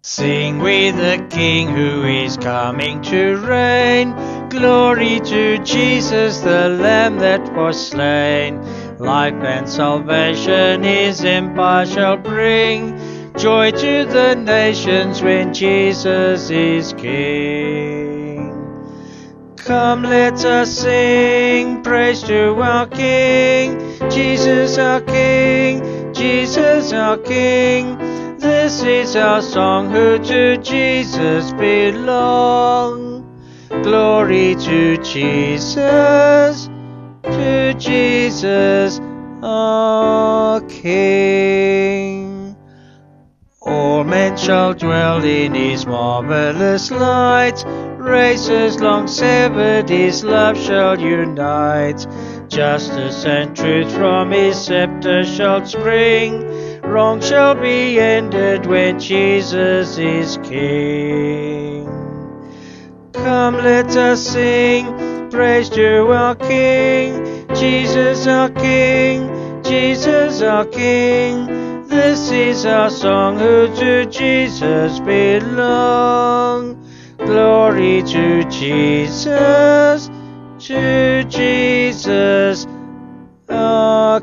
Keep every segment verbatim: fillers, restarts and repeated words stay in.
Sing we the King who is coming to reign. Glory to Jesus, the Lamb that was slain. Life and salvation his empire shall bring. Joy to the nations when Jesus is King. Come, let us sing praise to our King. Jesus our King, Jesus our King. This is our song who to Jesus belong. Glory to Jesus, to Jesus our King. All men shall dwell in his marvelous light. Races long severed his love shall unite. Justice and truth from his scepter shall spring. Wrong shall be ended when Jesus is King. Come, let us sing praise to our King. Jesus our King, Jesus our King. This is our song who to Jesus belong. Glory to Jesus, to Jesus our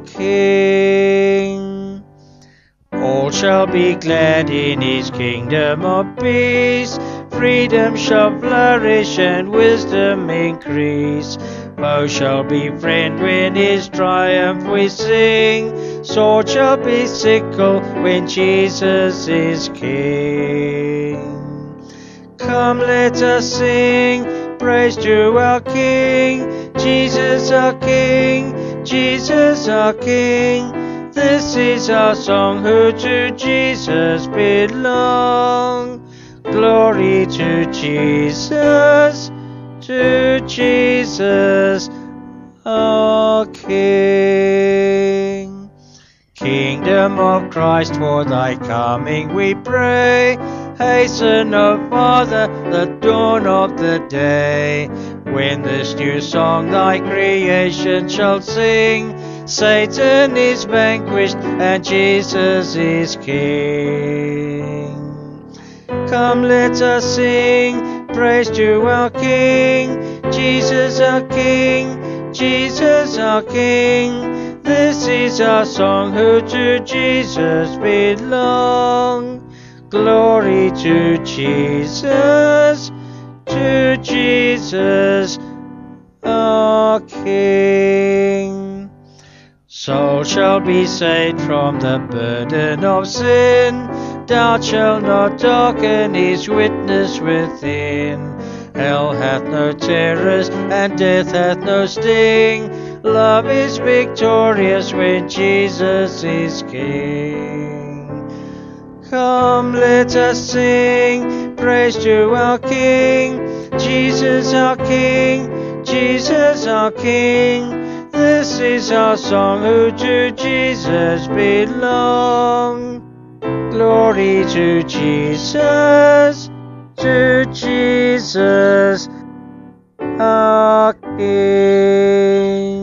King. All shall be glad in his kingdom of peace. Freedom shall flourish and wisdom increase. Both shall be friend when his triumph we sing. Sword shall be sickle when Jesus is King. Come, let us sing praise to our King. Jesus our King, Jesus our King. This is our song who to Jesus belong. Glory to Jesus, to Jesus our King. Kingdom of Christ, for thy coming we pray. Hasten, O Father, the dawn of the day, when this new song thy creation shall sing. Satan is vanquished and Jesus is King. Come, let us sing praise to our King. Jesus our King, Jesus our King. This is our song who to Jesus belong. Glory to Jesus, to Jesus our King. Soul shall be saved from the burden of sin. Doubt shall not darken his witness within. Hell hath no terrors and death hath no sting. Love is victorious when Jesus is King. Come, let us sing praise to our King. Jesus our King, Jesus our King. This is our song who to Jesus belong. Glory to Jesus, to Jesus our King.